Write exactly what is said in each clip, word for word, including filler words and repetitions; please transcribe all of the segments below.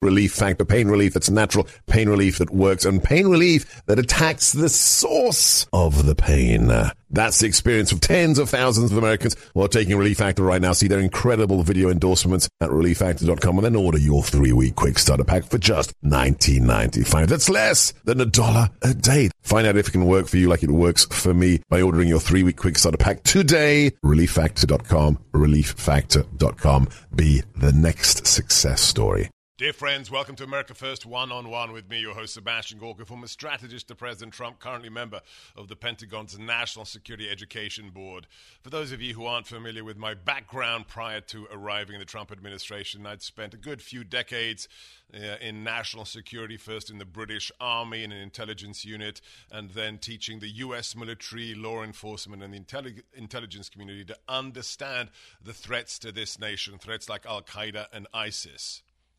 Relief Factor. Pain relief that's natural, pain relief that works, and pain relief that attacks the source of the pain. That's the experience of tens of thousands of Americans who are taking Relief Factor right now. See their incredible video endorsements at relief factor dot com and then order your three-week quick starter pack for just nineteen ninety-five. That's less than a dollar a day. Find out if it can work for you like it works for me by ordering your three-week quick starter pack today. relief factor dot com. relief factor dot com. Be the next success story. Dear friends, welcome to America First One-on-One with me, your host, Sebastian Gorka, former strategist to President Trump, currently member of the Pentagon's National Security Education Board. For those of you who aren't familiar with my background prior to arriving in the Trump administration, I'd spent a good few decades uh, in national security, first in the British Army in an intelligence unit, and then teaching the U S military, law enforcement, and the intelli- intelligence community to understand the threats to this nation, threats like Al-Qaeda and ISIS.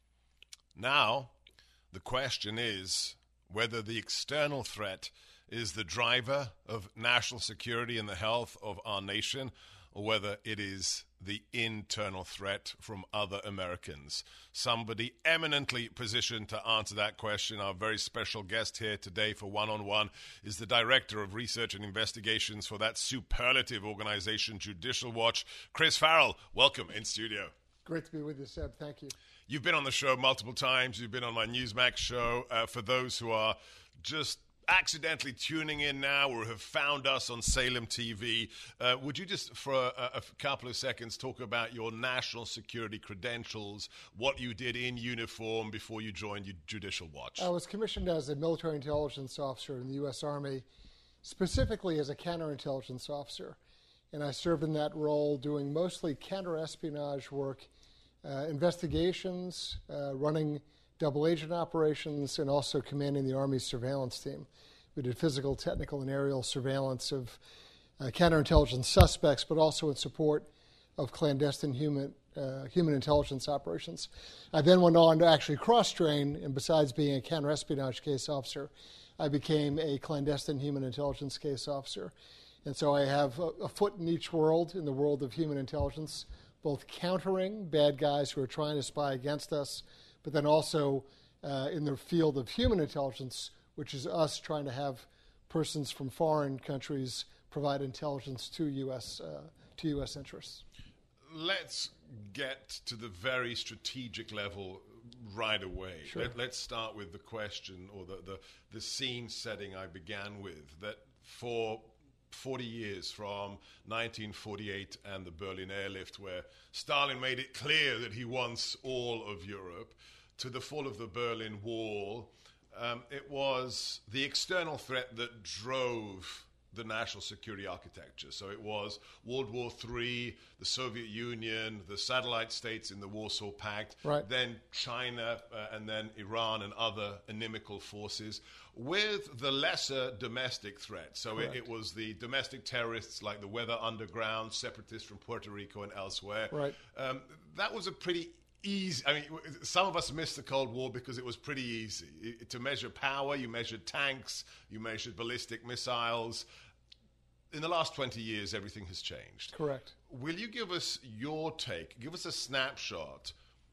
Now, the question is whether the external threat is the driver of national security and the health of our nation, or whether it is the internal threat from other Americans. Somebody eminently positioned to answer that question. Our very special guest here today for One-on-One is the Director of Research and Investigations for that superlative organization, Judicial Watch, Chris Farrell. Welcome in studio. Great to be with you, Seb. Thank you. You've been on the show multiple times. You've been on my Newsmax show. Uh, for those who are just accidentally tuning in now or have found us on Salem T V, uh, would you just, for a, a couple of seconds, talk about your national security credentials, what you did in uniform before you joined Judicial Watch? I was commissioned as a military intelligence officer in the U S Army, specifically as a counterintelligence officer. And I served in that role doing mostly counterespionage work, Uh, investigations, uh, running double agent operations, and also commanding the Army's surveillance team. We did physical, technical, and aerial surveillance of uh, counterintelligence suspects, but also in support of clandestine human uh, human intelligence operations. I then went on to actually cross-train, and besides being a counterespionage case officer, I became a clandestine human intelligence case officer. And so I have a, a foot in each world, in the world of human intelligence, both countering bad guys who are trying to spy against us, but then also uh, in the field of human intelligence, which is us trying to have persons from foreign countries provide intelligence to U S uh, to U S interests. Let's get to the very strategic level right away. Sure. Let, let's start with the question or the, the, the scene setting I began with, that for forty years, from nineteen forty-eight and the Berlin airlift, where Stalin made it clear that he wants all of Europe, to the fall of the Berlin Wall, um, it was the external threat that drove the national security architecture. So it was World War Three, the Soviet Union, the satellite states in the Warsaw Pact, right. then China, uh, and then Iran and other inimical forces, with the lesser domestic threat. So it, it was the domestic terrorists like the Weather Underground, separatists from Puerto Rico and elsewhere. Right. Um, that was a pretty easy, I mean, some of us missed the Cold War because it was pretty easy. It, to measure power, you measured tanks, you measured ballistic missiles. In the last twenty years, everything has changed. Correct. Will you give us your take, give us a snapshot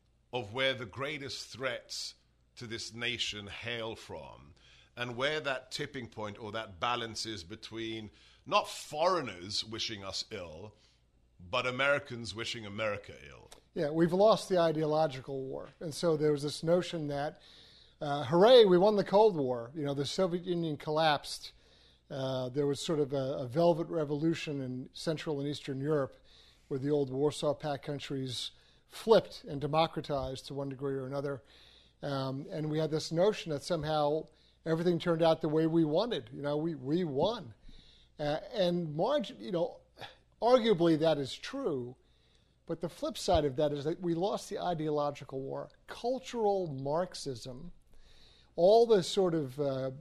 of where the greatest threats to this nation hail from, and where that tipping point or that balance is between not foreigners wishing us ill, but Americans wishing America ill? Yeah, we've lost the ideological war. And so there was this notion that, uh, hooray, we won the Cold War. You know, the Soviet Union collapsed. Uh, there was sort of a, a velvet revolution in Central and Eastern Europe where the old Warsaw Pact countries flipped and democratized to one degree or another. Um, and we had this notion that somehow everything turned out the way we wanted. You know, we, we won. Uh, and, margin, you know, arguably that is true. But the flip side of that is that we lost the ideological war. Cultural Marxism, all the sort of uh,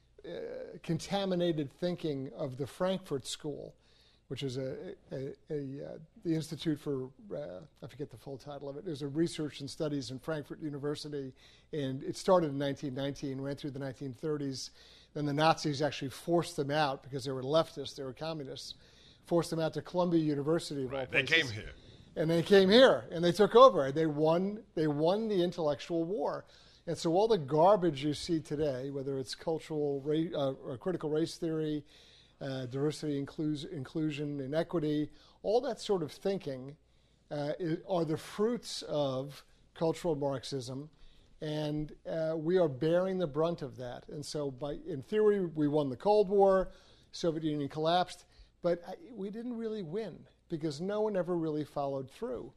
uh, contaminated thinking of the Frankfurt School, which is a, a, a, uh, the Institute for, uh, I forget the full title of it. It was a research and studies in Frankfurt University, and it started in nineteen nineteen, went through the nineteen thirties. Then the Nazis actually forced them out because they were leftists, they were communists, forced them out to Columbia University. Of right, all they places. came here. And they came here and they took over. They won. They won the intellectual war. And so all the garbage you see today, whether it's cultural, ra- uh, or critical race theory, uh, diversity, inclus- inclusion, and equity, all that sort of thinking uh, is, are the fruits of cultural Marxism, and uh, we are bearing the brunt of that. And so, by in theory, we won the Cold War, Soviet Union collapsed, but I, we didn't really win because no one ever really followed through.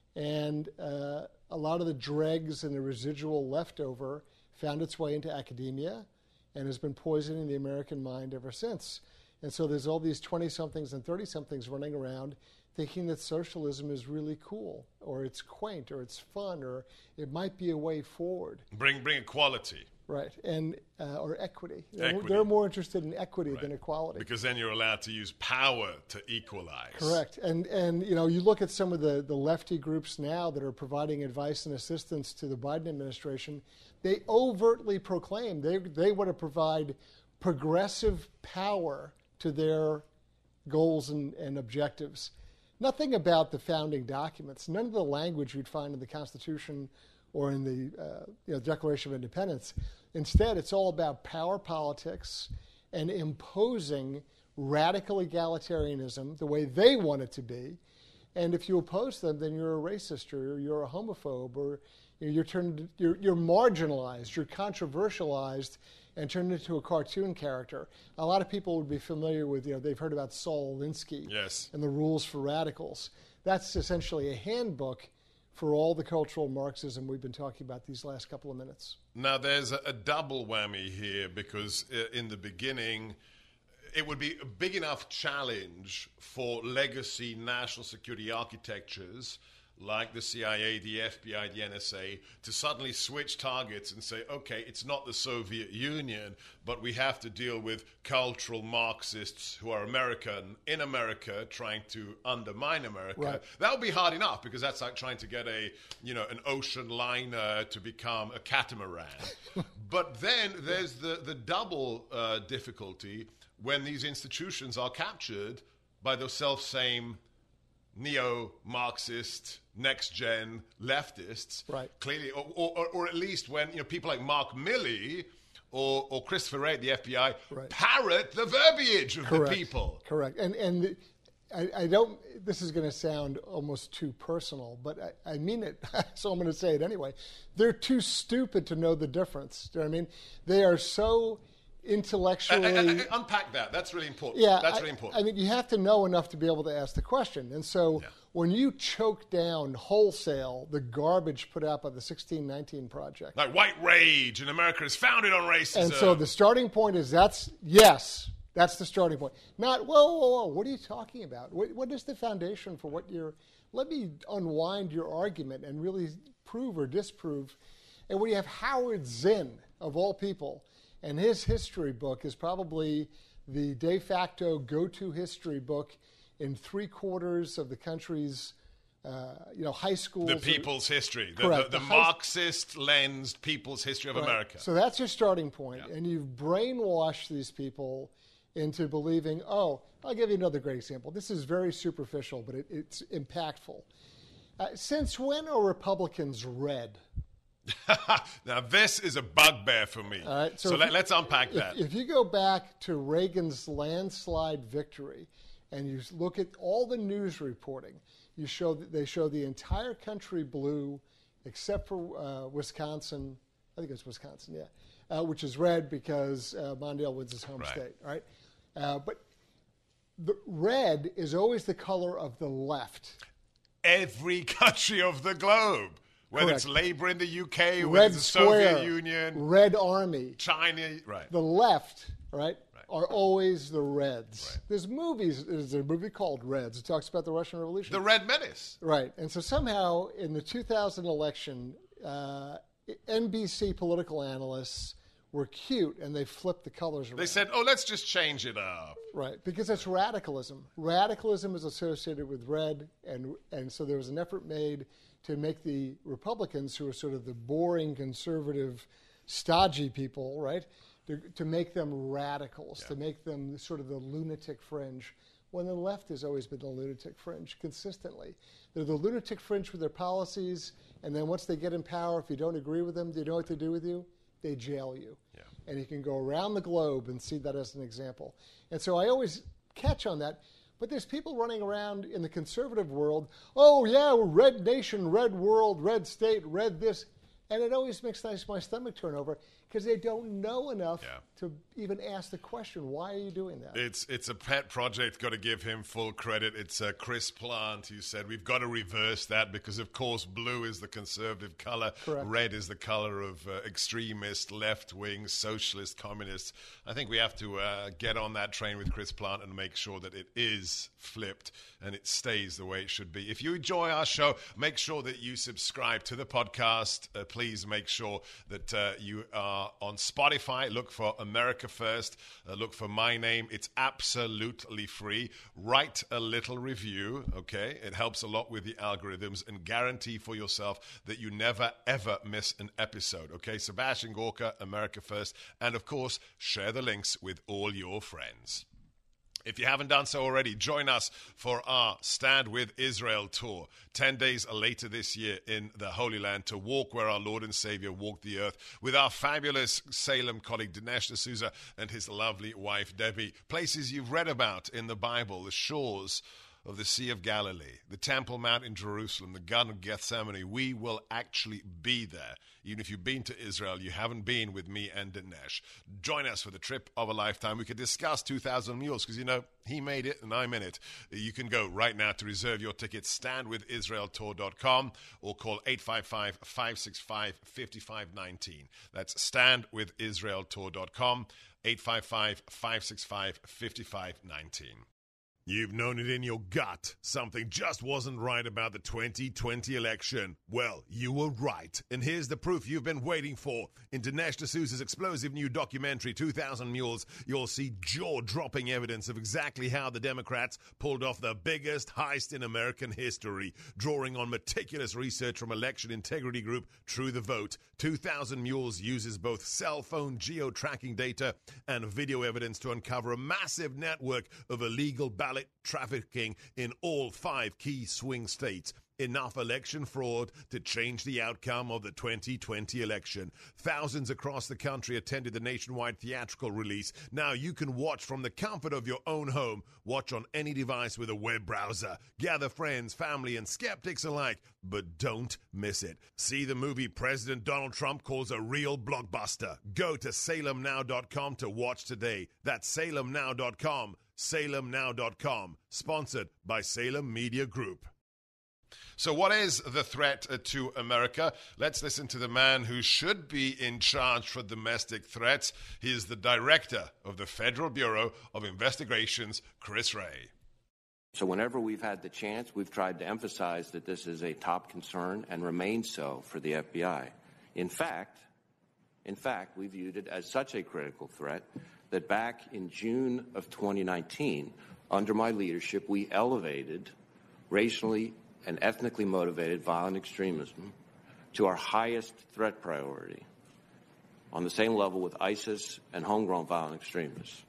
And uh, a lot of the dregs and the residual leftover found its way into academia and has been poisoning the American mind ever since. And so there's all these twenty-somethings and thirty-somethings running around thinking that socialism is really cool, or it's quaint, or it's fun, or it might be a way forward. Bring bring equality. Right, and uh, or equity. Equity. They're more interested in equity Right. than equality. Because then you're allowed to use power to equalize. Correct. And, and you know, you look at some of the, the lefty groups now that are providing advice and assistance to the Biden administration, they overtly proclaim they, they want to provide progressive power to their goals and, and objectives. Nothing about the founding documents, none of the language you'd find in the Constitution or in the uh, you know, Declaration of Independence. Instead, it's all about power politics and imposing radical egalitarianism the way they want it to be. And if you oppose them, then you're a racist, or you're a homophobe, or you're turned, you're, you're marginalized, you're controversialized, and turned into a cartoon character. A lot of people would be familiar with, you know, they've heard about Saul Alinsky Yes. and the rules for radicals. That's essentially a handbook for all the cultural Marxism we've been talking about these last couple of minutes. Now, there's a, a double whammy here because uh, in the beginning, it would be a big enough challenge for legacy national security architectures like the C I A, the F B I, the N S A, to suddenly switch targets and say, okay, it's not the Soviet Union, but we have to deal with cultural Marxists who are American in America trying to undermine America. Right. That would be hard enough because that's like trying to get a, you know, an ocean liner to become a catamaran. But then there's the, the double uh, difficulty when these institutions are captured by those self-same neo-Marxist, next-gen leftists, right? Clearly, or, or, or at least when you know people like Mark Milley or, or Christopher Wray at the F B I right. parrot the verbiage of Correct. the people. Correct. And and I, I don't. This is going to sound almost too personal, but I, I mean it. So I'm going to say it anyway. They're too stupid to know the difference. Do you know what I mean? They are so intellectually. I, I, I, unpack that. That's really important. Yeah, that's I, really important. I mean, you have to know enough to be able to ask the question. And so Yeah. when you choke down wholesale the garbage put out by the sixteen nineteen Project. Like white rage in America is founded on racism. And so the starting point is that's, yes, that's the starting point. Not, whoa, whoa, whoa, what are you talking about? What, what is the foundation for what you're, let me unwind your argument and really prove or disprove. And when you have Howard Zinn, of all people, and his history book is probably the de facto go-to history book in three quarters of the country's, uh, you know, high schools. The people's history, the, Correct. the, the, The high- Marxist-lensed people's history of Right. America. So that's your starting point. Yeah. And you've brainwashed these people into believing, oh, I'll give you another great example. This is very superficial, but it, it's impactful. Uh, since when are Republicans red? Now, this is a bugbear for me. All right, so so if let, you- let's unpack If, that. if you go back to Reagan's landslide victory and you look at all the news reporting, you show that they show the entire country blue except for uh, Wisconsin. I think it's Wisconsin, yeah, uh, which is red because uh, Mondale wins his home Right. state. All right, uh, but the red is always the color of the left. Every country of the globe, whether Correct. it's Labour in the U K, whether Red it's the Square, Soviet Union, Red Army. China, right. The left, right, Right. are always the Reds. Right. There's movies. There's a movie called Reds. It talks about the Russian Revolution. The Red Menace. Right. And so somehow in the two thousand election, uh, N B C political analysts were cute and they flipped the colors around. They said, oh, let's just change it up. Right, because it's radicalism. Radicalism is associated with red, and and so there was an effort made to make the Republicans, who are sort of the boring, conservative, stodgy people, right, to, to make them radicals, Yeah. to make them sort of the lunatic fringe. when the left has always been the lunatic fringe consistently. They're the lunatic fringe with their policies, and then once they get in power, if you don't agree with them, do you know what they do with you? They jail you. Yeah. And you can go around the globe and see that as an example. And so I always catch on that. But there's people running around in the conservative world, oh, yeah, we're red nation, red world, red state, red this. And it always makes my stomach turn over because they don't know enough yeah. to even ask the question, why are you doing that? It's it's a pet project. Got to give him full credit. It's uh, Chris Plant who said we've got to reverse that because, of course, blue is the conservative color. Correct. Red is the color of uh, extremist, left-wing, socialist, communists. I think we have to uh, get on that train with Chris Plant and make sure that it is flipped and it stays the way it should be. If you enjoy our show, make sure that you subscribe to the podcast. Uh, please make sure that uh, you are on Spotify. Look for America First. Uh, look for my name. It's absolutely free. Write a little review, okay? It helps a lot with the algorithms, and guarantee for yourself that you never, ever miss an episode, okay? Sebastian Gorka, America First. And, of course, share the links with all your friends. If you haven't done so already, join us for our Stand With Israel tour. Ten days later this year in the Holy Land to walk where our Lord and Savior walked the earth with our fabulous Salem colleague Dinesh D'Souza and his lovely wife Debbie. Places you've read about in the Bible, the shores of the Sea of Galilee, the Temple Mount in Jerusalem, the Garden of Gethsemane. We will actually be there. Even if you've been to Israel, you haven't been with me and Dinesh. Join us for the trip of a lifetime. We could discuss two thousand Mules because, you know, he made it and I'm in it. You can go right now to reserve your tickets, stand with israel tour dot com, or call eight five five, five six five, five five one nine. That's stand with israel tour dot com, eight five five, five six five, five five one nine. You've known it in your gut. Something just wasn't right about the twenty twenty election. Well, you were right. And here's the proof you've been waiting for. In Dinesh D'Souza's explosive new documentary, two thousand Mules, you'll see jaw-dropping evidence of exactly how the Democrats pulled off the biggest heist in American history, drawing on meticulous research from election integrity group True the Vote. two thousand Mules uses both cell phone geo-tracking data and video evidence to uncover a massive network of illegal ballot trafficking in all five key swing states. Enough election fraud to change the outcome of the twenty twenty election. Thousands across the country attended the nationwide theatrical release. Now you can watch from the comfort of your own home. Watch on any device with a web browser. Gather friends, family, and skeptics alike, but don't miss it. See the movie President Donald Trump calls a real blockbuster. Go to salem now dot com to watch today. That's salem now dot com. salem now dot com. Sponsored by Salem Media Group. So what is the threat uh, to America? Let's listen to the man who should be in charge for domestic threats. He is the director of the Federal Bureau of Investigations, Chris Wray. So whenever we've had the chance, we've tried to emphasize that this is a top concern and remains so for the F B I. In fact, in fact, we viewed it as such a critical threat that back in June of twenty nineteen, under my leadership, we elevated racially and ethnically motivated violent extremism to our highest threat priority, on the same level with ISIS and homegrown violent extremists.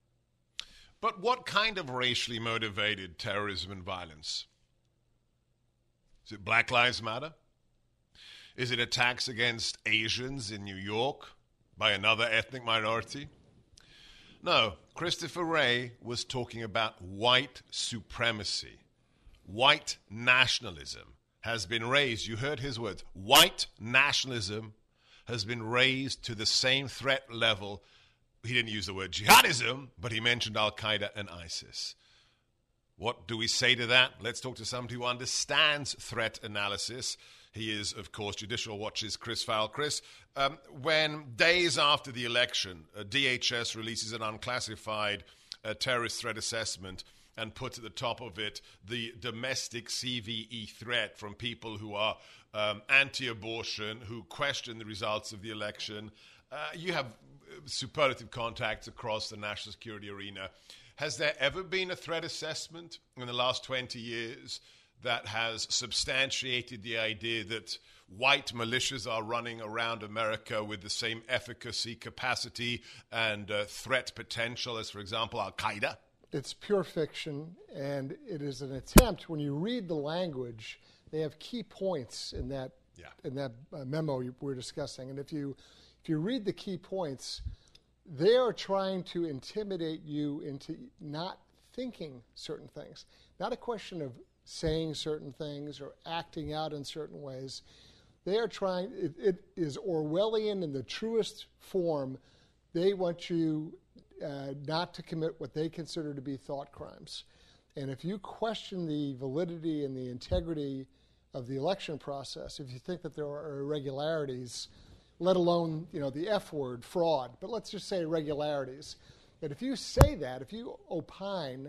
But what kind of racially motivated terrorism and violence? Is it Black Lives Matter? Is it attacks against Asians in New York by another ethnic minority? No, Christopher Wray was talking about white supremacy. White nationalism has been raised. You heard his words. White nationalism has been raised to the same threat level. He didn't use the word jihadism, but he mentioned Al-Qaeda and ISIS. What do we say to that? Let's talk to somebody who understands threat analysis. He is, of course, Judicial Watch's Chris Fowle. Chris, um, when days after the election, uh, D H S releases an unclassified uh, terrorist threat assessment and puts at the top of it the domestic C V E threat from people who are um, anti-abortion, who question the results of the election. Uh, you have superlative contacts across the national security arena. Has there ever been a threat assessment in the last twenty years that has substantiated the idea that white militias are running around America with the same efficacy, capacity, and uh, threat potential as, for example, Al-Qaeda? It's pure fiction, and it is an attempt. When you read the language, they have key points in that yeah. in that uh, memo you, we're discussing. And if you if you read the key points, they are trying to intimidate you into not thinking certain things. Not a question of saying certain things or acting out in certain ways. They are trying, it, it is Orwellian in the truest form. They want you uh, not to commit what they consider to be thought crimes. And if you question the validity and the integrity of the election process, if you think that there are irregularities, let alone, you know, the F word, fraud, but let's just say irregularities, that if you say that, if you opine,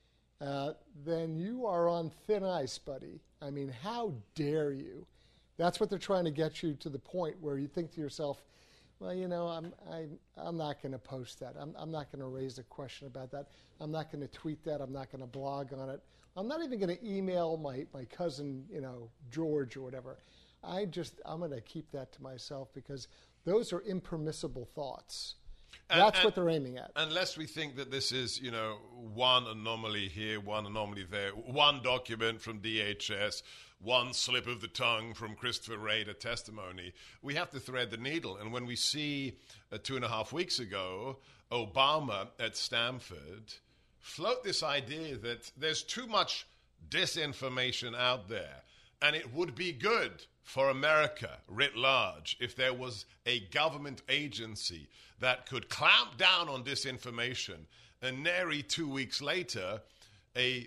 uh, then you are on thin ice, buddy. I mean, how dare you? That's what they're trying to get you to the point where you think to yourself, well, you know, I'm I'm, I'm not going to post that. I'm, I'm not going to raise a question about that. I'm not going to tweet that. I'm not going to blog on it. I'm not even going to email my, my cousin, you know, George or whatever. I just, I'm going to keep that to myself because those are impermissible thoughts. And, That's and, what they're aiming at. Unless we think that this is, you know, one anomaly here, one anomaly there, one document from D H S, one slip of the tongue from Christopher Wray, a testimony, we have to thread the needle. And when we see uh, two and a half weeks ago, Obama at Stanford float this idea that there's too much disinformation out there, and it would be good for America writ large if there was a government agency that could clamp down on disinformation, and nary two weeks later, a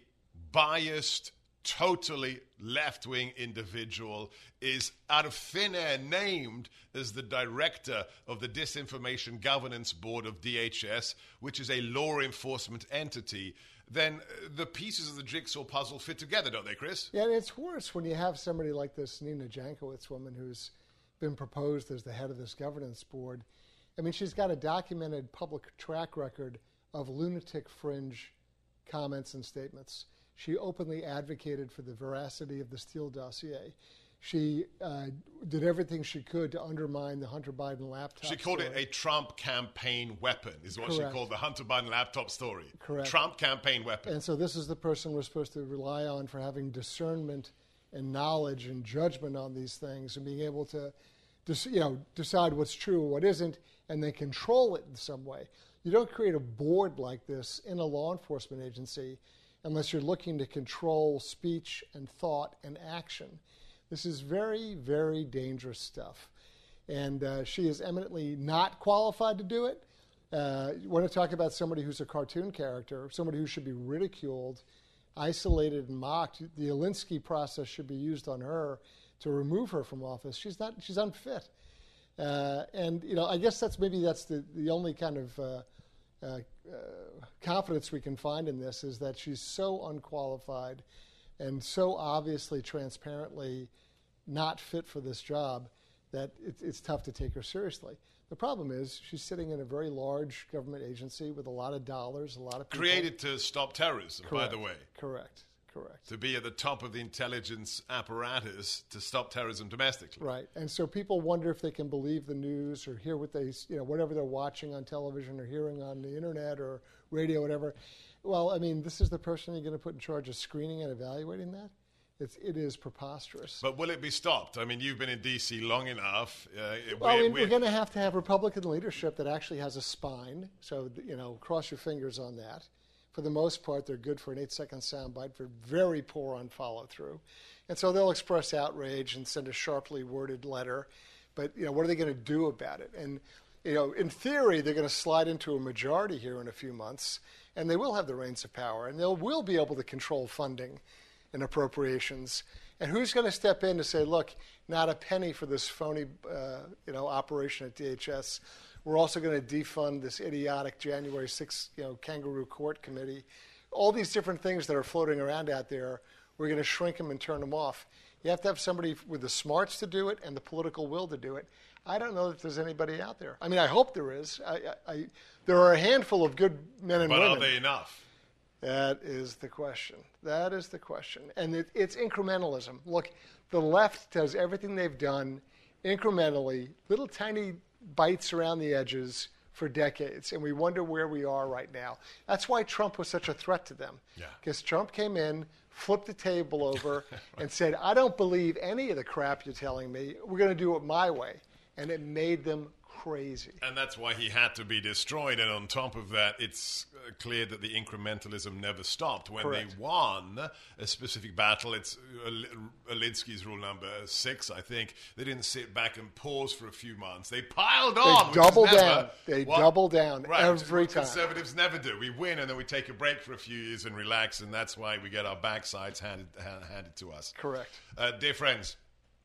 biased, totally left-wing individual is out of thin air named as the director of the Disinformation Governance Board of D H S, which is a law enforcement entity. Then the pieces of the jigsaw puzzle fit together, don't they, Chris? Yeah, and it's worse when you have somebody like this Nina Jankowicz woman who's been proposed as the head of this governance board. I mean, she's got a documented public track record of lunatic fringe comments and statements. She openly advocated for the veracity of the Steele dossier. She uh, did everything she could to undermine the Hunter Biden laptop She called story. it a Trump campaign weapon, is what Correct. she called the Hunter Biden laptop story. Correct. Trump campaign weapon. And so this is the person we're supposed to rely on for having discernment and knowledge and judgment on these things and being able to, you know, decide what's true and what isn't and then control it in some way. You don't create a board like this in a law enforcement agency unless you're looking to control speech and thought and action. This is very, very dangerous stuff. And uh, she is eminently not qualified to do it. Uh, you want to talk about somebody who's a cartoon character, somebody who should be ridiculed, isolated, and mocked. The Alinsky process should be used on her to remove her from office. She's not. She's unfit. Uh, and, you know, I guess that's maybe that's the, the only kind of uh, uh, uh, confidence we can find in this is that she's so unqualified and so obviously, transparently not fit for this job that it's, it's tough to take her seriously. The problem is she's sitting in a very large government agency with a lot of dollars, a lot of people. Created to stop terrorism, Correct. by the way. Correct. Correct. To be at the top of the intelligence apparatus to stop terrorism domestically. Right. And so people wonder if they can believe the news or hear what they, you know, whatever they're watching on television or hearing on the internet or radio, whatever. Well, I mean, this is the person you're going to put in charge of screening and evaluating that? It's, it is preposterous. But will it be stopped? I mean, you've been in D C long enough. Uh, well, we're, we're, we're going to have to have Republican leadership that actually has a spine. So, you know, cross your fingers on that. For the most part, they're good for an eight-second soundbite. They're very poor on follow-through. And so they'll express outrage and send a sharply worded letter. But, you know, what are they going to do about it? And, you know, in theory, they're going to slide into a majority here in a few months, and they will have the reins of power, and they will be able to control funding and appropriations. And who's going to step in to say, look, not a penny for this phony, uh, you know, operation at D H S. We're also going to defund this idiotic January sixth, you know, kangaroo court committee. All these different things that are floating around out there, we're going to shrink them and turn them off. You have to have somebody with the smarts to do it and the political will to do it. I don't know that there's anybody out there. I mean, I hope there is. I, I, I, there are a handful of good men and but women. But are they enough? That is the question. That is the question. And it, it's incrementalism. Look, the left does everything they've done incrementally, little tiny bites around the edges for decades, and we wonder where we are right now. That's why Trump was such a threat to them. Yeah. Because Trump came in, flipped the table over, right. and said, I don't believe any of the crap you're telling me. We're going to do it my way. And it made them crazy. And that's why he had to be destroyed. And on top of that, it's clear that the incrementalism never stopped. When Correct. they won a specific battle, it's Alinsky's rule number six, I think, they didn't sit back and pause for a few months. They piled on. They double never, down. They what, double down right, every what time. Conservatives never do. We win and then we take a break for a few years and relax, and that's why we get our backsides handed, handed to us. Correct. Uh, dear friends,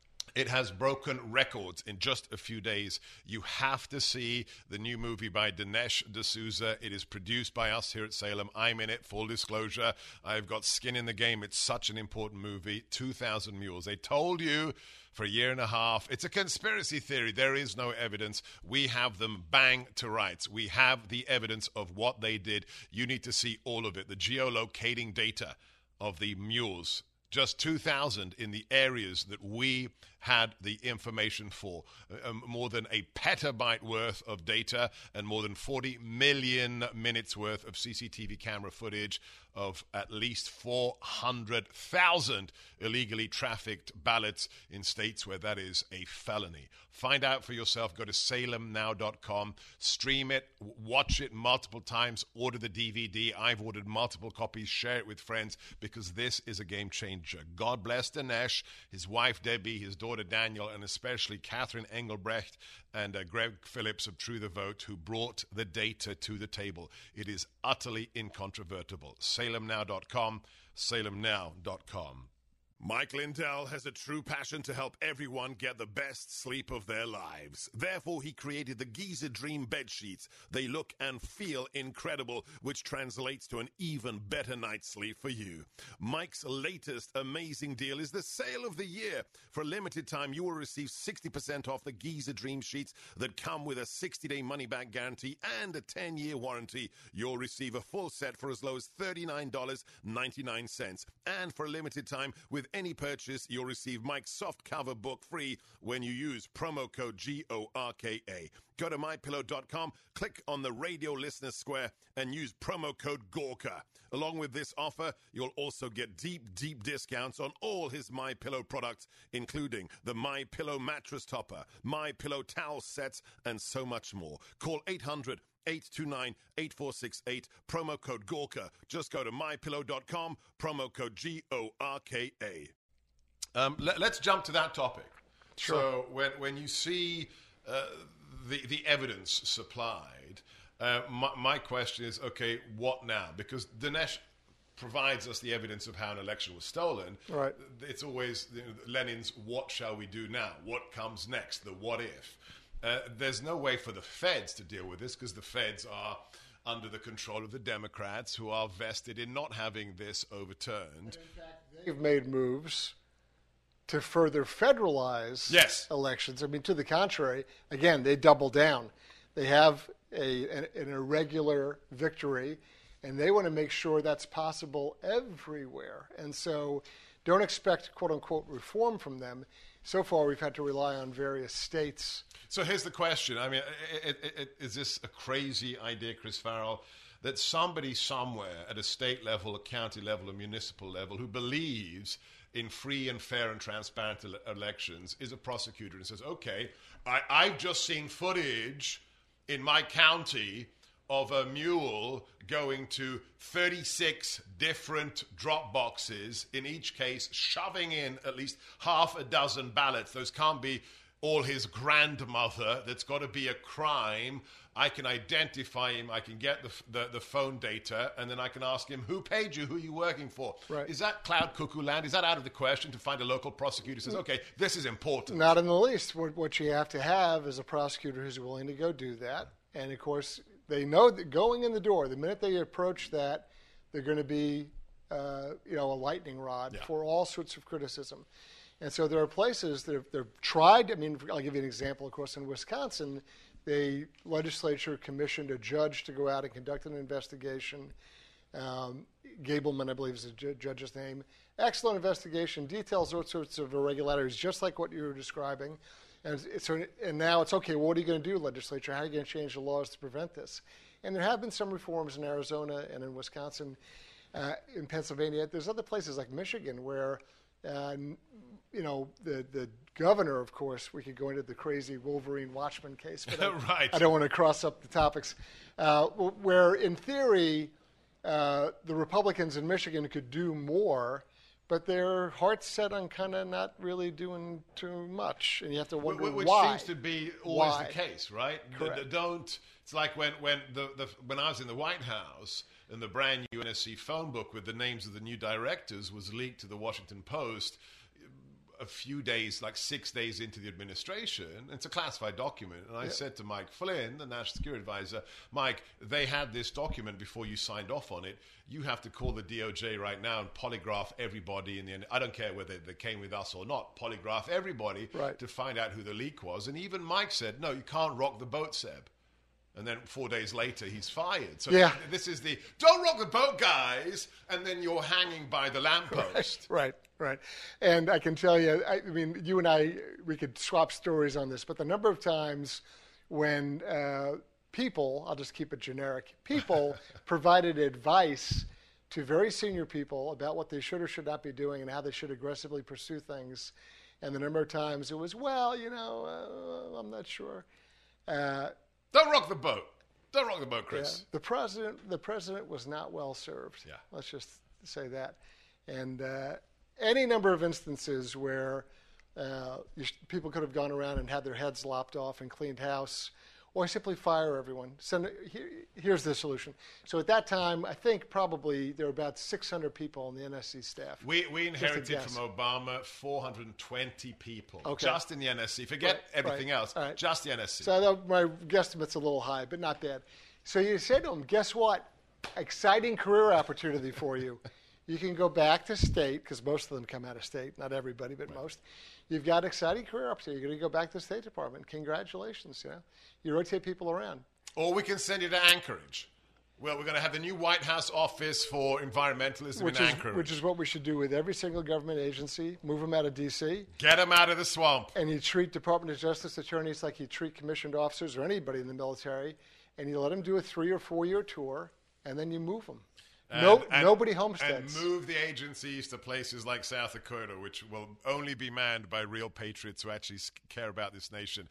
it has broken records in just a few days. You have to see the new movie by Dinesh D'Souza. It is produced by us here at Salem. I'm in it, full disclosure. I've got skin in the game. It's such an important movie. two thousand Mules. They told you for a year and a half. It's a conspiracy theory. There is no evidence. We have them bang to rights. We have the evidence of what they did. You need to see all of it. The geolocating data of the mules. Just two thousand in the areas that we had the information for. Um, more than a petabyte worth of data and more than forty million minutes worth of C C T V camera footage of at least four hundred thousand illegally trafficked ballots in states where that is a felony. Find out for yourself. Go to salem now dot com. Stream it. Watch it multiple times. Order the D V D. I've ordered multiple copies. Share it with friends because this is a game changer. God bless Dinesh, his wife Debbie, his daughter Daniel, and especially Catherine Engelbrecht and uh, Greg Phillips of True the Vote, who brought the data to the table. It is utterly incontrovertible. salem now dot com. salem now dot com. Mike Lindell has a true passion to help everyone get the best sleep of their lives. Therefore, he created the Giza Dream bed sheets. They look and feel incredible, which translates to an even better night's sleep for you. Mike's latest amazing deal is the sale of the year. For a limited time, you will receive sixty percent off the Giza Dream sheets that come with a sixty-day money-back guarantee and a ten-year warranty. You'll receive a full set for as low as thirty-nine dollars and ninety-nine cents. And for a limited time, with any purchase, you'll receive Mike's soft cover book free when you use promo code G O R K A. Go to my pillow dot com, click on the radio listener square, and use promo code Gorka. Along with this offer, you'll also get deep, deep discounts on all his MyPillow products, including the MyPillow mattress topper, MyPillow towel sets, and so much more. Call eight hundred, eight two nine, eight four six eight, promo code Gorka. Just go to my pillow dot com, promo code G O R K A. Um, let, let's jump to that topic. Sure. So when when you see uh, the the evidence supplied, uh, my, my question is, okay, what now? Because Dinesh provides us the evidence of how an election was stolen. Right. It's always you know, Lenin's "What shall we do now? What comes next?" The what if. Uh, there's no way for the feds to deal with this because the feds are under the control of the Democrats, who are vested in not having this overturned. In fact, they've made moves to further federalize yes. elections. I mean, to the contrary, again, they double down. They have a, an, an irregular victory, and they want to make sure that's possible everywhere. And so don't expect, quote-unquote, reform from them. So far, we've had to rely on various states. So here's the question. I mean, it, it, it, is this a crazy idea, Chris Farrell, that somebody somewhere at a state level, a county level, a municipal level, who believes in free and fair and transparent ele- elections is a prosecutor and says, okay, I, I've just seen footage in my county of a mule going to thirty-six different drop boxes, in each case shoving in at least half a dozen ballots. Those can't be all his grandmother. That's got to be a crime. I can identify him. I can get the, the the phone data, and then I can ask him, who paid you? Who are you working for? Right. Is that cloud cuckoo land? Is that out of the question to find a local prosecutor who says, okay, this is important? Not in the least. What, what you have to have is a prosecutor who's willing to go do that. And, of course, they know that going in the door, the minute they approach that, they're going to be, uh, you know, a lightning rod yeah. for all sorts of criticism. And so there are places that have, they've tried. I mean, I'll give you an example. Of course, in Wisconsin, the legislature commissioned a judge to go out and conduct an investigation. Um, Gableman, I believe, is the ju- judge's name. Excellent investigation, details all sorts of irregularities, just like what you were describing. And so, and now it's okay. Well, what are you going to do, legislature? How are you going to change the laws to prevent this? And there have been some reforms in Arizona and in Wisconsin, uh, in Pennsylvania. There's other places like Michigan where, uh, you know, the the governor, of course, we could go into the crazy Wolverine Watchman case, but I, right. I don't want to cross up the topics. Uh, where, in theory, uh, the Republicans in Michigan could do more, but their heart's set on kind of not really doing too much, and you have to wonder which, which why. Which seems to be always why? the case, right? Correct. D- d- don't. It's like when when the, the when I was in the White House and the brand new N S C phone book with the names of the new directors was leaked to the Washington Post a few days, like six days into the administration. It's a classified document. And I yep. said to Mike Flynn, the National Security Advisor, Mike, they had this document before you signed off on it. You have to call the D O J right now and polygraph everybody in the end. I don't care whether they came with us or not. Polygraph everybody right. to find out who the leak was. And even Mike said, no, you can't rock the boat, Seb. And then four days later, he's fired. So yeah. this is the, don't rock the boat, guys, and then you're hanging by the lamppost. Right, right, right. And I can tell you, I, I mean, you and I, we could swap stories on this, but the number of times when uh, people, I'll just keep it generic, people provided advice to very senior people about what they should or should not be doing and how they should aggressively pursue things. And the number of times it was, well, you know, uh, I'm not sure. Uh, Don't rock the boat. Don't rock the boat, Chris. Yeah. The president, the president was not well served. Yeah. Let's just say that. And uh, any number of instances where uh, you sh- people could have gone around and had their heads lopped off and cleaned house, or simply fire everyone. Send, here, here's the solution. So at that time, I think probably there were about six hundred people on the N S C staff. We we inherited from Obama four hundred twenty people okay. just in the N S C. Forget right, everything right. else, right. just the N S C. So I thought my guesstimate's a little high, but not bad. So you said to them, guess what? Exciting career opportunity for you. You can go back to state, because most of them come out of state, not everybody, but right. most. You've got exciting career opportunity. You're going to go back to the State Department. Congratulations, you know. You rotate people around. Or we can send you to Anchorage. Well, we're going to have the new White House office for environmentalism which in is, Anchorage. Which is what we should do with every single government agency. Move them out of D C. Get them out of the swamp. And you treat Department of Justice attorneys like you treat commissioned officers or anybody in the military, and you let them do a three- or four-year tour, and then you move them. And, no, and, nobody homesteads. And move the agencies to places like South Dakota, which will only be manned by real patriots who actually care about this nation.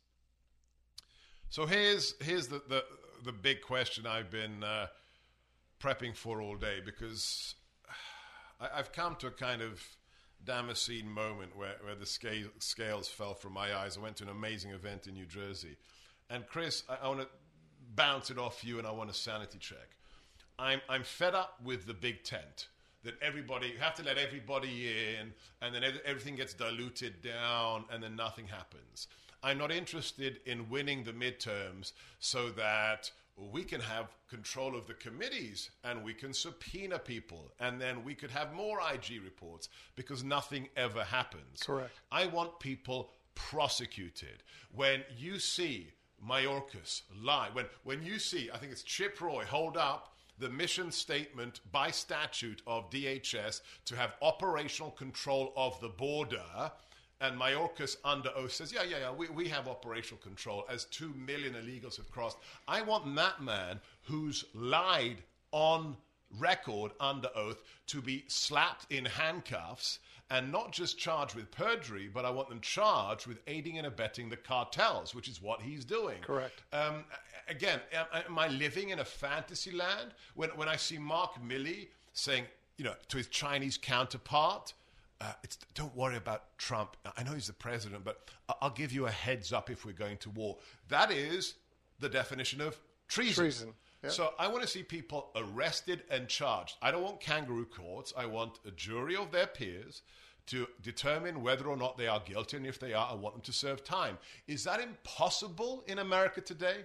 So here's here's the, the, the big question I've been uh, prepping for all day, because I, I've come to a kind of Damascene moment where, where the scale, scales fell from my eyes. I went to an amazing event in New Jersey. And Chris, I, I want to bounce it off you, and I want a sanity check. I'm I'm fed up with the big tent, that everybody, you have to let everybody in, and then everything gets diluted down, and then nothing happens. I'm not interested in winning the midterms so that we can have control of the committees and we can subpoena people, and then we could have more I G reports, because nothing ever happens. Correct. I want people prosecuted. When you see Mayorkas lie, when, when you see, I think it's Chip Roy, hold up the mission statement by statute of D H S to have operational control of the border, and Mayorkas under oath says, yeah, yeah, yeah, we, we have operational control, as two million illegals have crossed. I want that man who's lied on record under oath to be slapped in handcuffs, and not just charged with perjury, but I want them charged with aiding and abetting the cartels, which is what he's doing. Correct. Um, again, am, am I living in a fantasy land? When, when I see Mark Milley saying, you know, to his Chinese counterpart, uh, it's, don't worry about Trump. I know he's the president, but I'll give you a heads up if we're going to war. That is the definition of treason. Treason. Yep. So I want to see people arrested and charged. I don't want kangaroo courts. I want a jury of their peers to determine whether or not they are guilty, and if they are, I want them to serve time. Is that impossible in America today?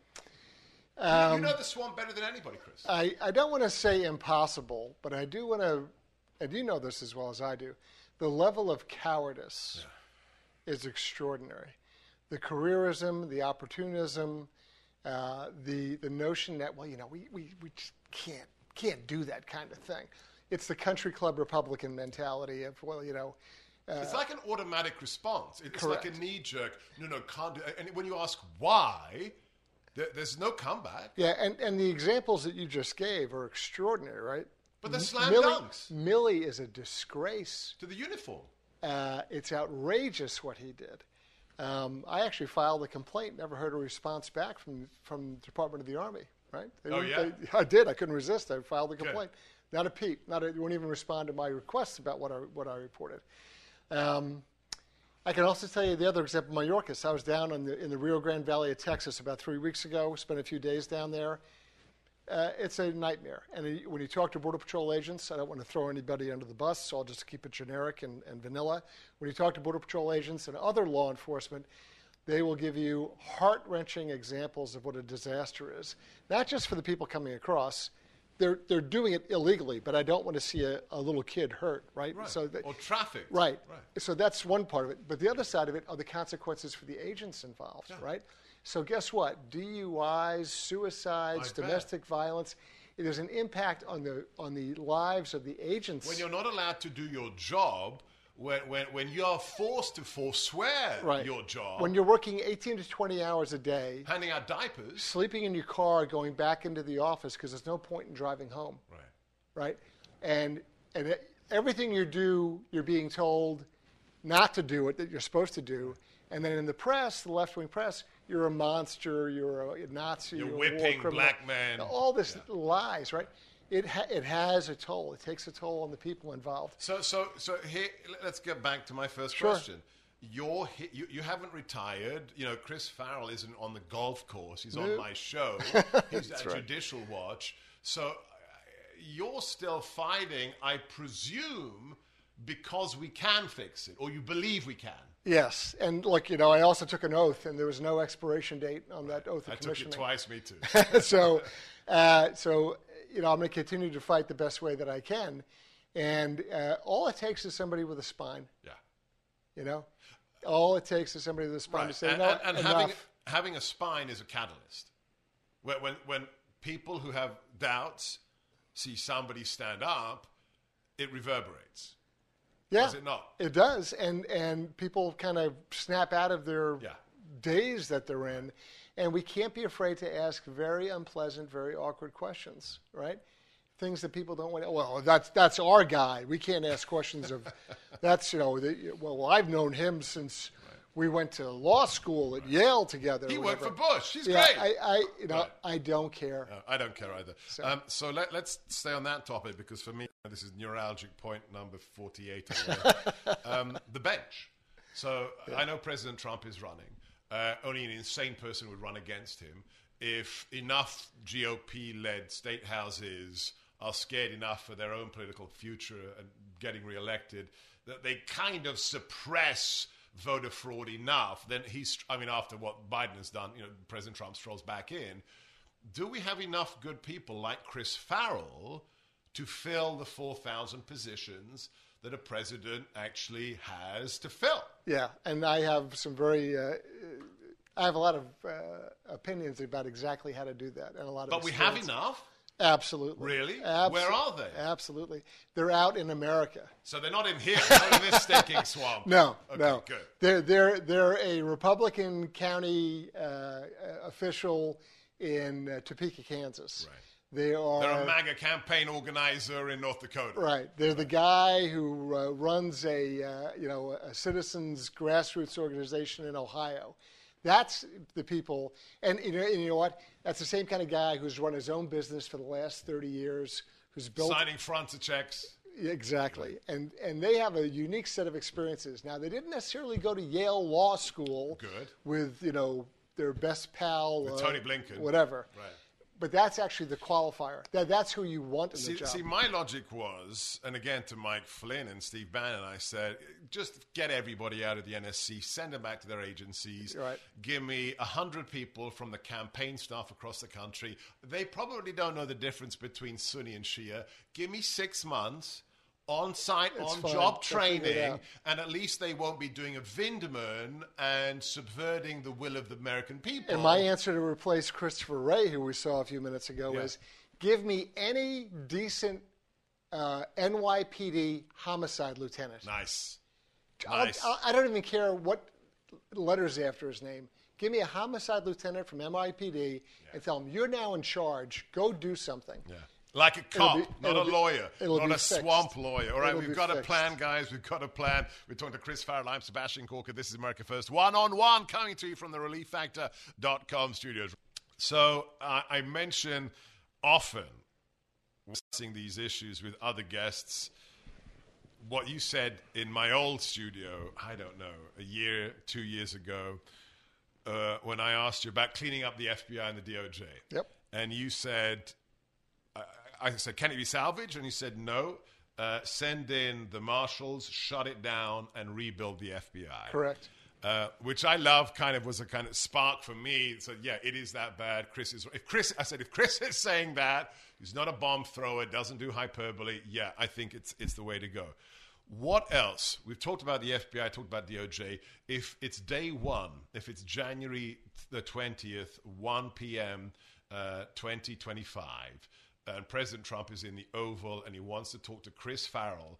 Um, you, you know the swamp better than anybody, Chris. I, I don't want to say impossible, but I do want to, and you know this as well as I do, the level of cowardice yeah. is extraordinary. The careerism, the opportunism, Uh, the the notion that, well, you know, we, we, we just can't can't do that kind of thing. It's the country club Republican mentality of, well, you know, It's like an automatic response. It's Correct. like a knee-jerk, no, no, can't do it. And when you ask why, there, there's no comeback. Yeah, and, and the examples that you just gave are extraordinary, right? But they're slam Millie, dunks. Millie is a disgrace. To the uniform. Uh, it's outrageous what he did. Um, I actually filed a complaint, never heard a response back from from the Department of the Army, right? They Oh, wouldn't- yeah? they- I did. I couldn't resist. I filed a Good. complaint. Not a peep. Not a, they wouldn't even respond to my requests about what I, what I reported. Um, I can also tell you the other example, Mayorkas. I was down in the, in the Rio Grande Valley of Texas about three weeks ago, spent a few days down there. Uh, it's a nightmare. And he- when you talk to Border Patrol agents, I don't want to throw anybody under the bus, so I'll just keep it generic and, and vanilla. When you talk to Border Patrol agents and other law enforcement, they will give you heart-wrenching examples of what a disaster is. Not just for the people coming across. They're, they're doing it illegally, but I don't want to see a, a little kid hurt, right? Right. So that, or traffic. Right. Right. So that's one part of it. But the other side of it are the consequences for the agents involved, Yeah. right? So guess what? D U Is, suicides, I bet. domestic violence. There's an impact on the on the lives of the agents. When you're not allowed to do your job, when when, when you're forced to forswear right. your job, When you're working eighteen to twenty hours a day, handing out diapers, sleeping in your car, going back into the office because there's no point in driving home, right? right? And and it, everything you do, you're being told not to do it that you're supposed to do. And then in the press, the left-wing press, you're a monster, you're a Nazi, You're you're, whipping a war criminal. black men. All this lies, right? It ha- it has a toll. It takes a toll on the people involved. So so so here, let's get back to my first Sure. question. You're hi- you you haven't retired. You know, Chris Farrell isn't on the golf course. He's on No. my show. He's at right. Judicial Watch. So uh, you're still fighting, I presume, because we can fix it, or you believe we can. Yes, and look, you know, I also took an oath, and there was no expiration date on that oath of I took commissioning. it twice, me too. so, uh, so you know, I'm going to continue to fight the best way that I can, and uh, all it takes is somebody with a spine. Yeah. You know, all it takes is somebody with a spine Right. to say, and, no, and, and enough. having having a spine is a catalyst. When, when when people who have doubts see somebody stand up, it reverberates. yeah, Does it not? It does, and and people kind of snap out of their Yeah. days that they're in, and we can't be afraid to ask very unpleasant, very awkward questions, right? Things that people don't want to, well, that's that's our guy. We can't ask questions of, that's, you know, the, well, I've known him since we went to law school at Yale together. He or worked whatever. for Bush. He's yeah, great. I, I, you know, Right. I don't care. No, I don't care either. So, um, so let, let's stay on that topic because for me, this is neuralgic point number forty-eight. um, the bench. So yeah. I know President Trump is running. Uh, only an insane person would run against him. If enough G O P-led state houses are scared enough for their own political future and getting reelected that they kind of suppress voter fraud enough, then he's, I mean, after what Biden has done, you know, President Trump strolls back in. Do we have enough good people like Chris Farrell to fill the four thousand positions that a president actually has to fill? Yeah, and I have some very, uh, I have a lot of uh, opinions about exactly how to do that, and a lot of But we have experience. enough? Absolutely. Really? Abso- Where are they? Absolutely. They're out in America. So they're not in here, not in this stinking swamp. No, okay, no. Good. They're they're they're a Republican county uh, official in uh, Topeka, Kansas. Right. They are. They're a MAGA campaign organizer in North Dakota. Right. They're the guy who uh, runs a uh, you know a citizens grassroots organization in Ohio. That's the people, and you know, and you know what? That's the same kind of guy who's run his own business for the last thirty years, who's built Signing fronts of checks. exactly, and and they have a unique set of experiences. Now, they didn't necessarily go to Yale Law School. Good. With you know their best pal, With uh, Tony Blinken. whatever. Right. But that's actually the qualifier. That that's who you want in See, the job. see, my logic was, and again to Mike Flynn and Steve Bannon, I said, just get everybody out of the N S C, send them back to their agencies. Right. Give me a hundred people from the campaign staff across the country. They probably don't know the difference between Sunni and Shia. Give me six months on-site, It's fine. on-job They'll figure it training, out. and at least they won't be doing a Vindeman and subverting the will of the American people. And my answer to replace Christopher Wray, who we saw a few minutes ago, Yeah. is give me any decent uh, N Y P D homicide lieutenant. Nice. Nice. I'll, I'll, I don't even care what letters after his name. Give me a homicide lieutenant from M I P D yeah. and tell him, you're now in charge. Go do something. Yeah. Like a cop, be, not a be, lawyer, not a fixed. swamp lawyer. All right, it'll we've got fixed. a plan, guys. We've got a plan. We're talking to Chris Farrell. I'm Sebastian Gorka. This is America First One-on-One, coming to you from the relief factor dot com studios. So uh, I mention often, discussing these issues with other guests, what you said in my old studio, I don't know, a year, two years ago, uh, when I asked you about cleaning up the F B I and the D O J. Yep. And you said... I said, can it be salvaged? And he said, no. Uh, send in the marshals, shut it down, and rebuild the F B I. Correct. Uh, which I love, kind of was a kind of spark for me. So, yeah, it is that bad. Chris is... If Chris, I said, if Chris is saying that, he's not a bomb thrower, doesn't do hyperbole, yeah, I think it's it's the way to go. What else? We've talked about the F B I, talked about D O J. If it's day one, if it's January the twentieth, one p.m., uh, twenty twenty-five... and President Trump is in the Oval and he wants to talk to Chris Farrell,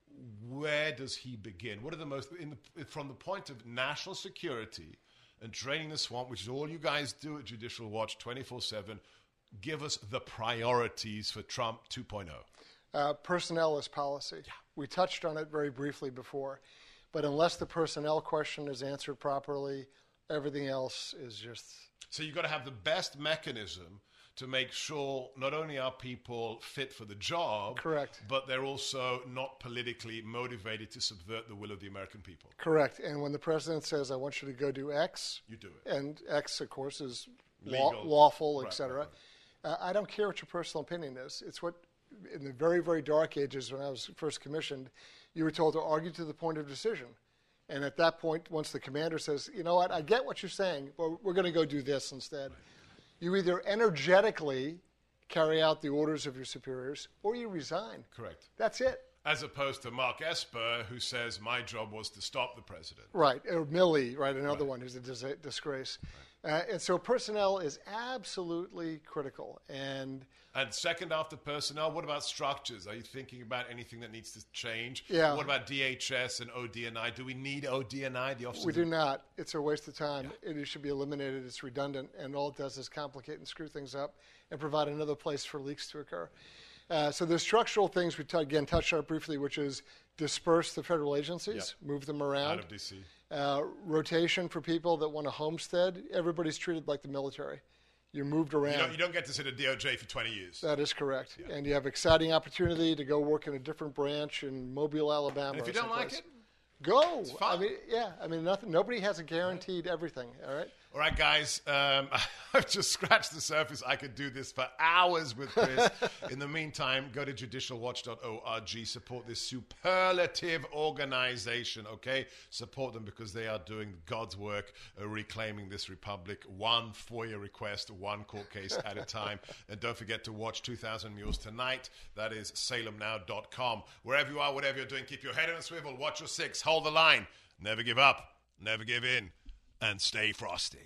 where does he begin? What are the most, in the, from the point of national security and draining the swamp, which is all you guys do at Judicial Watch twenty-four seven, give us the priorities for Trump two point oh. Uh, personnel is policy. Yeah. We touched on it very briefly before, but unless the personnel question is answered properly, everything else is just... So you've got to have the best mechanism to make sure not only are people fit for the job, correct, but they're also not politically motivated to subvert the will of the American people. Correct. And when the president says, I want you to go do X, you do it. And X, of course, is legal, law, lawful, right, et cetera. Right, right. Uh, I don't care what your personal opinion is. It's what, in the very, very dark ages when I was first commissioned, you were told to argue to the point of decision. And at that point, once the commander says, you know what, I get what you're saying, but we're going to go do this instead. Right. You either energetically carry out the orders of your superiors or you resign. Correct. That's it. As opposed to Mark Esper, who says, my job was to stop the president. Right. Or Milley, right, another right. one who's a dis- disgrace. Right. Uh, and so personnel is absolutely critical. And and second after personnel, what about structures? Are you thinking about anything that needs to change? Yeah. What about D H S and O D N I? Do we need O D N I, the officers? We do not. It's a waste of time. Yeah. It should be eliminated. It's redundant. And all it does is complicate and screw things up and provide another place for leaks to occur. Uh, so there's structural things we, t- again, touched on briefly, which is disperse the federal agencies, yep. move them around. Out of D C. Uh, rotation for people that want to homestead. Everybody's treated like the military. You're moved around. You don't, you don't get to sit at D O J for twenty years. That is correct. Yeah. And you have exciting opportunity to go work in a different branch in Mobile, Alabama. And if you don't like it, go. It's fun. I mean, yeah. I mean, nothing. Nobody has a guaranteed everything. All right. All right, guys. Um, I've just scratched the surface. I could do this for hours with Chris. In the meantime, go to judicial watch dot org. Support this superlative organization, okay? Support them because they are doing God's work, uh, reclaiming this republic, one FOIA request, one court case at a time. And don't forget to watch two thousand Mules tonight. That is salem now dot com. Wherever you are, whatever you're doing, keep your head on a swivel. Watch your six. Hold the line. Never give up. Never give in. And stay frosty.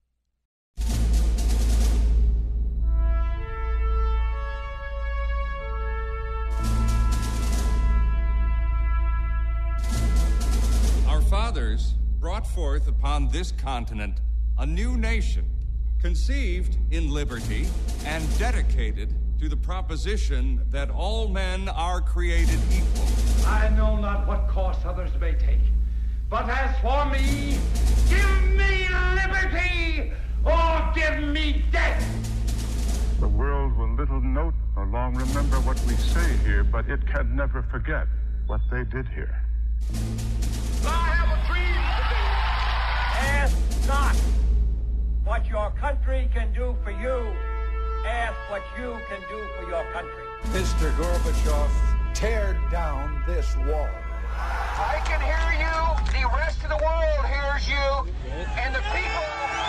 Our fathers brought forth upon this continent a new nation, conceived in liberty and dedicated to the proposition that all men are created equal. I know not what course others may take, but as for me, give me liberty or give me death. The world will little note nor long remember what we say here, but it can never forget what they did here. I have a dream today. Ask not what your country can do for you. Ask what you can do for your country. Mister Gorbachev, tear down this wall. I can hear you. The rest of the world hears you. And the people...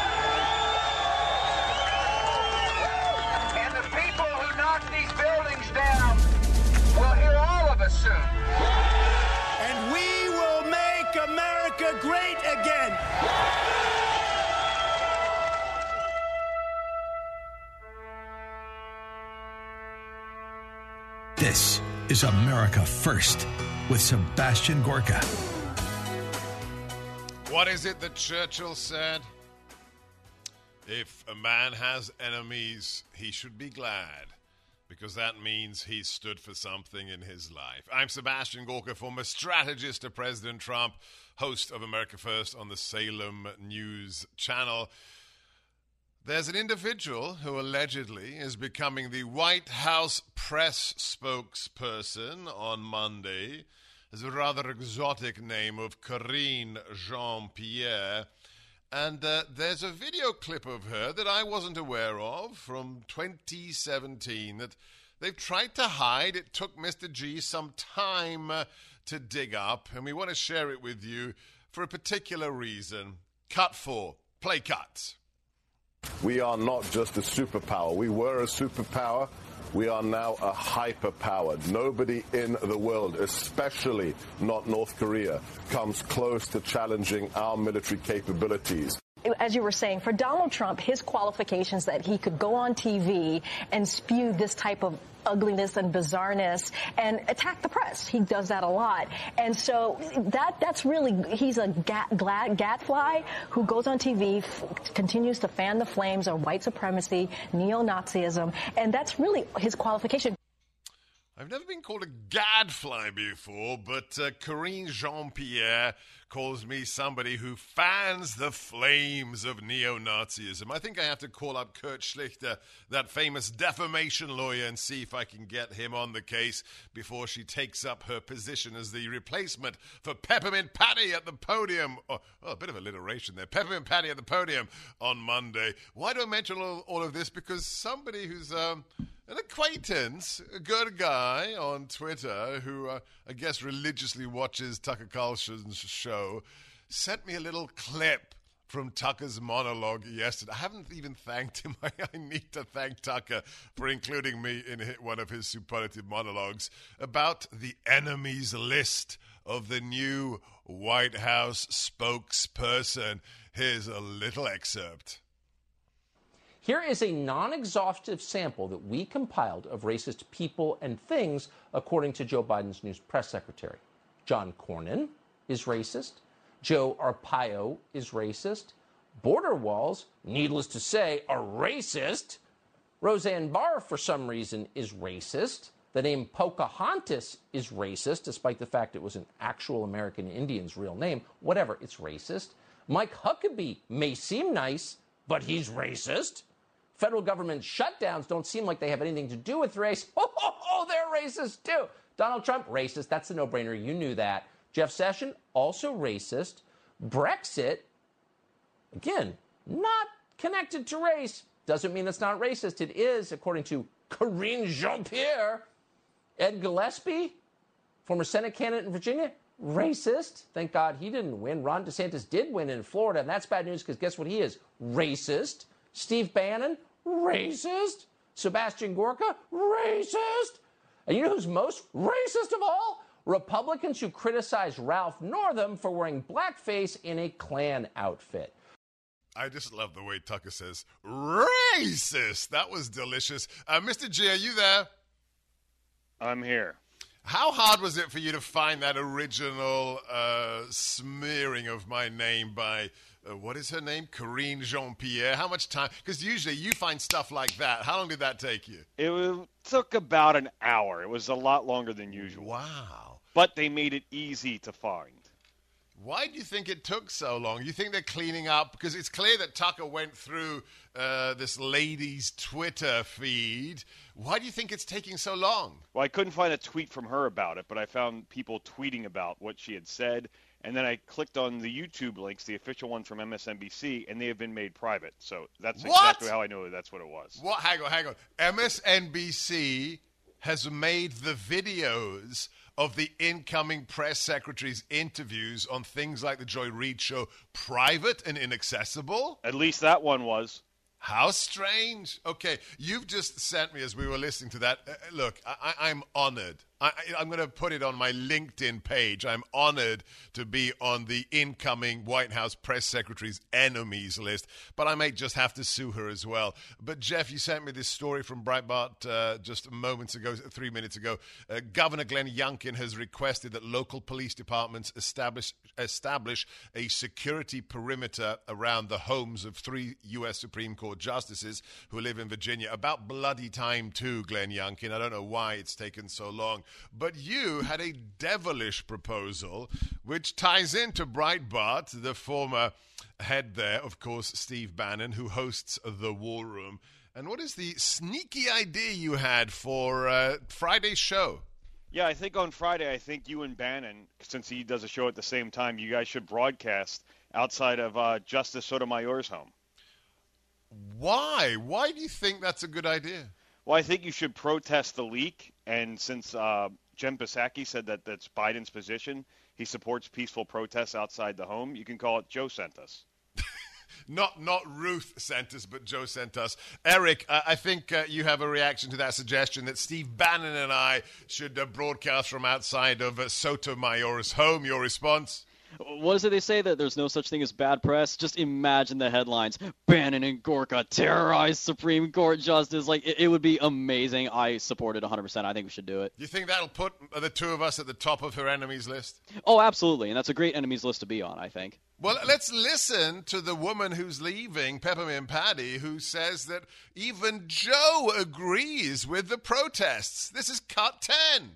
And the people who knock these buildings down will hear all of us soon. And we will make America great again. This is America First with Sebastian Gorka. What is it that Churchill said? If a man has enemies, he should be glad, because that means he stood for something in his life. I'm Sebastian Gorka, former strategist to President Trump, host of America First on the Salem News Channel. There's an individual who allegedly is becoming the White House press spokesperson on Monday. Has a rather exotic name of Karine Jean-Pierre. And uh, there's a video clip of her that I wasn't aware of from twenty seventeen that they've tried to hide. It took Mister G some time uh, to dig up, and we want to share it with you for a particular reason. Cut four. Play cut. We are not just a superpower. We were a superpower. We are now a hyperpower. Nobody in the world, especially not North Korea, comes close to challenging our military capabilities. As you were saying, for Donald Trump, his qualifications that he could go on T V and spew this type of ugliness and bizarreness and attack the press. He does that a lot. And so that that's really, he's a gat, glad, gadfly who goes on T V, f- continues to fan the flames of white supremacy, neo-Nazism, and that's really his qualification. I've never been called a gadfly before, but uh, Karine Jean-Pierre calls me somebody who fans the flames of neo-Nazism. I think I have to call up Kurt Schlichter, that famous defamation lawyer, and see if I can get him on the case before she takes up her position as the replacement for Peppermint Patty at the podium. Oh, oh a bit of alliteration there. Peppermint Patty at the podium on Monday. Why do I mention all, all of this? Because somebody who's... Um, An acquaintance, a good guy on Twitter who uh, I guess religiously watches Tucker Carlson's show, sent me a little clip from Tucker's monologue yesterday. I haven't even thanked him. I, I need to thank Tucker for including me in one of his superlative monologues about the enemies list of the new White House spokesperson. Here's a little excerpt. Here is a non-exhaustive sample that we compiled of racist people and things, according to Joe Biden's new press secretary. John Cornyn is racist. Joe Arpaio is racist. Border walls, needless to say, are racist. Roseanne Barr, for some reason, is racist. The name Pocahontas is racist, despite the fact it was an actual American Indian's real name. Whatever, it's racist. Mike Huckabee may seem nice, but he's racist. Federal government shutdowns don't seem like they have anything to do with race. Oh, oh, oh, they're racist too. Donald Trump, racist. That's a no-brainer. You knew that. Jeff Sessions, also racist. Brexit, again, not connected to race. Doesn't mean it's not racist. It is, according to Karine Jean-Pierre. Ed Gillespie, former Senate candidate in Virginia, racist. Thank God he didn't win. Ron DeSantis did win in Florida, and that's bad news because guess what he is? Racist. Steve Bannon, racist. Sebastian Gorka, racist. And you know who's most racist of all? Republicans who criticize Ralph Northam for wearing blackface in a Klan outfit. I just love the way Tucker says, racist. That was delicious. Uh, Mister G, are you there? I'm here. How hard was it for you to find that original uh, smearing of my name by, uh, what is her name? Karine Jean-Pierre. How much time? Because usually you find stuff like that. How long did that take you? It took about an hour. It was a lot longer than usual. Wow. But they made it easy to find. Why do you think it took so long? You think they're cleaning up? Because it's clear that Tucker went through uh, this lady's Twitter feed. Why do you think it's taking so long? Well, I couldn't find a tweet from her about it, but I found people tweeting about what she had said. And then I clicked on the YouTube links, the official ones from M S N B C, and they have been made private. So that's what? exactly how I know that's what it was. What? Hang on, hang on. M S N B C has made the videos of the incoming press secretary's interviews on things like the Joy Reid show private and inaccessible? At least that one was. How strange. Okay, you've just sent me, as we were listening to that, uh, look, I, I'm honored. I, I'm going to put it on my LinkedIn page. I'm honored to be on the incoming White House press secretary's enemies list, but I may just have to sue her as well. But, Jeff, you sent me this story from Breitbart uh, just moments ago, three minutes ago. Uh, Governor Glenn Youngkin has requested that local police departments establish establish a security perimeter around the homes of three U S Supreme Court justices who live in Virginia. About bloody time, too, Glenn Youngkin. I don't know why it's taken so long. But you had a devilish proposal, which ties into Breitbart, the former head there, of course, Steve Bannon, who hosts The War Room. And what is the sneaky idea you had for uh, Friday's show? Yeah, I think on Friday, I think you and Bannon, since he does a show at the same time, you guys should broadcast outside of uh, Justice Sotomayor's home. Why? Why do you think that's a good idea? Well, I think you should protest the leak. And since uh, Jen Psaki said that that's Biden's position, he supports peaceful protests outside the home, you can call it Joe Sent Us. Not not Ruth sent us, but Joe sent us. Eric, uh, I think uh, you have a reaction to that suggestion that Steve Bannon and I should uh, broadcast from outside of uh, Sotomayor's home. Your response? What is it they say, that there's no such thing as bad press? Just imagine the headlines. Bannon and Gorka terrorized Supreme Court justice. Like, it, it would be amazing. I support it one hundred percent. I think we should do it. You think that'll put the two of us at the top of her enemies list? Oh, absolutely. And that's a great enemies list to be on, I think. Well, let's listen to the woman who's leaving, Peppermint Patty, who says that even Joe agrees with the protests. This is cut ten.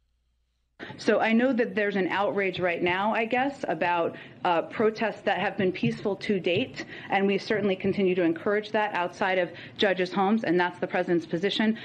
So I know that there's an outrage right now, I guess, about uh, protests that have been peaceful to date, and we certainly continue to encourage that outside of judges' homes, and that's the president's position.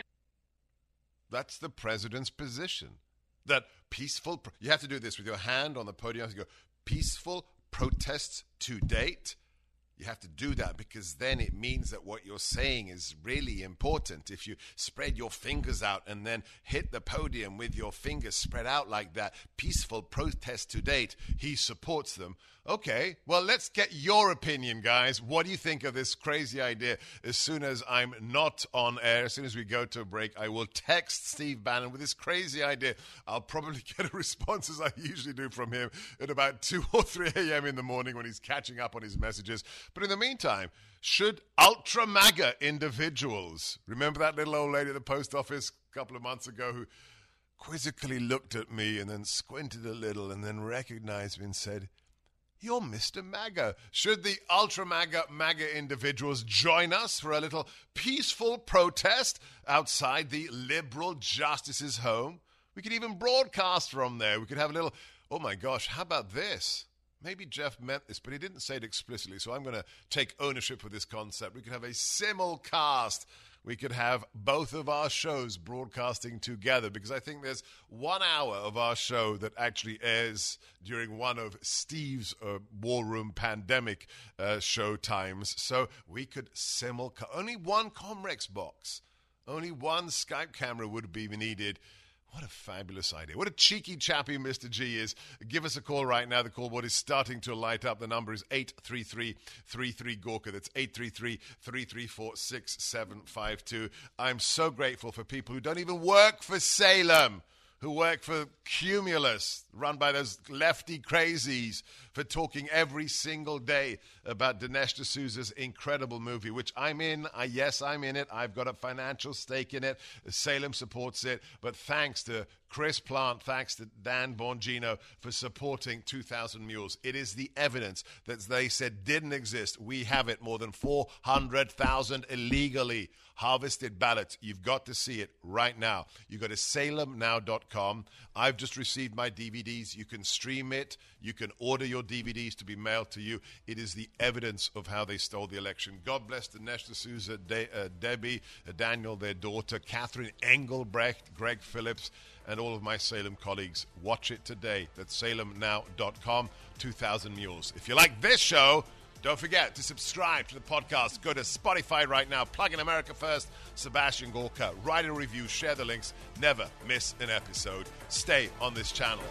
That's the president's position. That peaceful, pro- you have to do this with your hand on the podium. You have to go, peaceful protests to date. You have to do that because then it means that what you're saying is really important. If you spread your fingers out and then hit the podium with your fingers spread out like that, peaceful protest to date, he supports them. Okay, well, let's get your opinion, guys. What do you think of this crazy idea? As soon as I'm not on air, as soon as we go to a break, I will text Steve Bannon with this crazy idea. I'll probably get a response, as I usually do, from him at about two or three a.m. in the morning when he's catching up on his messages. But in the meantime, should ultra MAGA individuals, remember that little old lady at the post office a couple of months ago who quizzically looked at me and then squinted a little and then recognized me and said, "You're Mister MAGA." Should the ultra MAGA MAGA individuals join us for a little peaceful protest outside the liberal justice's home? We could even broadcast from there. We could have a little, oh my gosh, how about this? Maybe Jeff meant this, but he didn't say it explicitly, so I'm going to take ownership of this concept. We could have a simulcast. We could have both of our shows broadcasting together, because I think there's one hour of our show that actually airs during one of Steve's uh, War Room pandemic uh, show times. So we could simulcast. Only one Comrex box, only one Skype camera would be needed. What a fabulous idea. What a cheeky chappy Mister G is. Give us a call right now. The call board is starting to light up. The number is eight three three, three three, Gorka. That's eight three three, three three four, six seven five two. I'm so grateful for people who don't even work for Salem, who work for Cumulus, run by those lefty crazies, for talking every single day about Dinesh D'Souza's incredible movie, which I'm in. I, yes, I'm in it. I've got a financial stake in it. Salem supports it. But thanks to Chris Plant, thanks to Dan Bongino for supporting two thousand Mules. It is the evidence that they said didn't exist. We have it. More than four hundred thousand illegally harvested ballots. You've got to see it right now. You go to salem now dot com. I've just received my D V Ds. You can stream it. You can order your D V Ds to be mailed to you. It is the evidence of how they stole the election. God bless Dinesh D'Souza, De- uh, Debbie, uh, Daniel, their daughter, Catherine Engelbrecht, Greg Phillips, and all of my Salem colleagues. Watch it today. That's salem now dot com, two thousand Mules. If you like this show, don't forget to subscribe to the podcast. Go to Spotify right now. Plug in America First, Sebastian Gorka. Write a review. Share the links. Never miss an episode. Stay on this channel.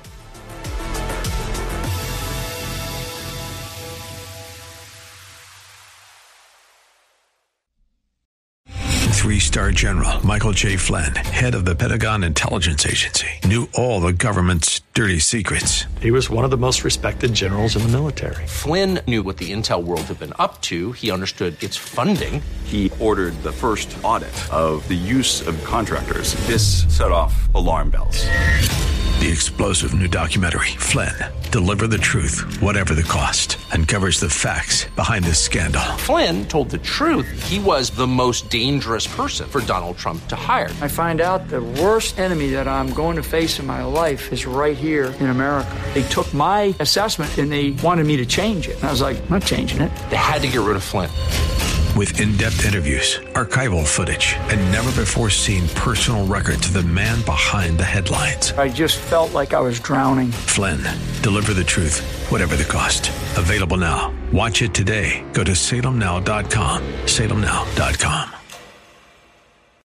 Three-star general Michael J. Flynn, head of the Pentagon Intelligence Agency, knew all the government's dirty secrets. He was one of the most respected generals in the military. Flynn knew what the intel world had been up to. He understood its funding. He ordered the first audit of the use of contractors. This set off alarm bells. The explosive new documentary, Flynn, Deliver the Truth, Whatever the Cost, uncovers the facts behind this scandal. Flynn told the truth. He was the most dangerous person for Donald Trump to hire. I find out the worst enemy that I'm going to face in my life is right here in America. They took my assessment and they wanted me to change it. And I was like, I'm not changing it. They had to get rid of Flynn. With in-depth interviews, archival footage, and never-before-seen personal records of the man behind the headlines. I just felt like I was drowning. Flynn, Deliver the Truth, Whatever the Cost. Available now. Watch it today. Go to salem now dot com. salem now dot com.